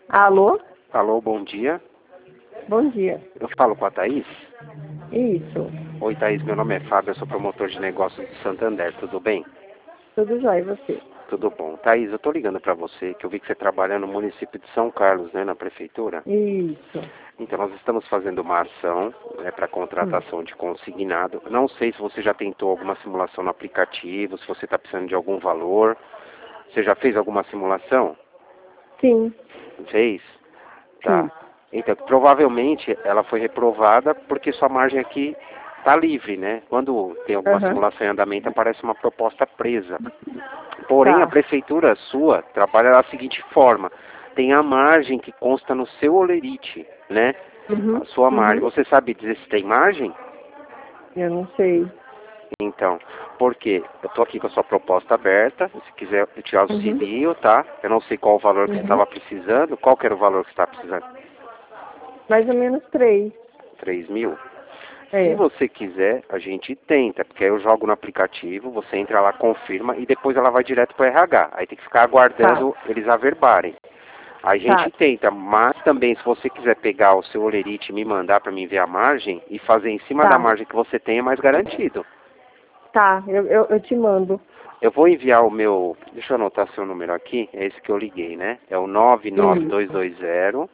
Alô? Alô, bom dia. Bom dia. Eu falo com a Thaís? Isso. Oi, Thaís, meu nome é Fábio, eu sou promotor de negócios do Santander, tudo bem? Tudo jóia, e você? Tudo bom. Thaís, eu tô ligando para você, que eu vi que você trabalha no município de São Carlos, né, na prefeitura. Isso. Então, nós estamos fazendo uma ação para contratação de consignado. Não sei se você já tentou alguma simulação no aplicativo, se você está precisando de algum valor. Você já fez alguma simulação? Sim. Fez? Tá. Fiz. Então, provavelmente ela foi reprovada porque sua margem aqui está livre, né? Quando tem alguma Aham. simulação em andamento, aparece uma proposta presa. Porém, a Tá. prefeitura sua trabalha da seguinte forma: tem a margem que consta no seu holerite, né? Uhum. A sua margem. Uhum. Você sabe dizer se tem margem? Eu não sei. Então, porque eu estou aqui com a sua proposta aberta, se quiser eu te Uhum. auxilio, tá? Eu não sei qual o valor que você Uhum. estava precisando. Qual que era o valor que você estava precisando? Mais ou menos 3. 3.000? Se É. você quiser, a gente tenta, porque aí eu jogo no aplicativo, você entra lá, confirma e depois ela vai direto para o RH. Aí tem que ficar Tá. aguardando eles averbarem. A Tá. gente tenta, mas também se você quiser pegar o seu olerite e me mandar para mim ver a margem e fazer em cima da Tá. margem que você tem, é mais garantido. Tá. Eu te mando. Eu vou enviar o meu, deixa eu anotar seu número aqui, é esse que eu liguei, né? É o Isso. 99220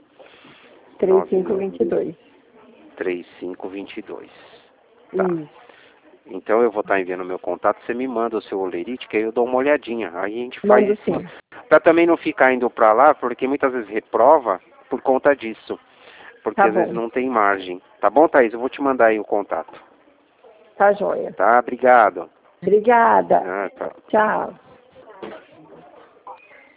3522. 3522. Tá. Isso. Então eu vou estar enviando meu contato, você me manda o seu olerite, que aí eu dou uma olhadinha. Aí a gente faz Mando em cima. sim. Pra também não ficar indo pra lá, porque muitas vezes reprova por conta disso. Porque Tá às vezes bom. não tem margem. Tá bom, Thaís? Eu vou te mandar aí o contato. Tá jóia. Tá? Obrigado. Obrigada. Ah, tá. Tchau.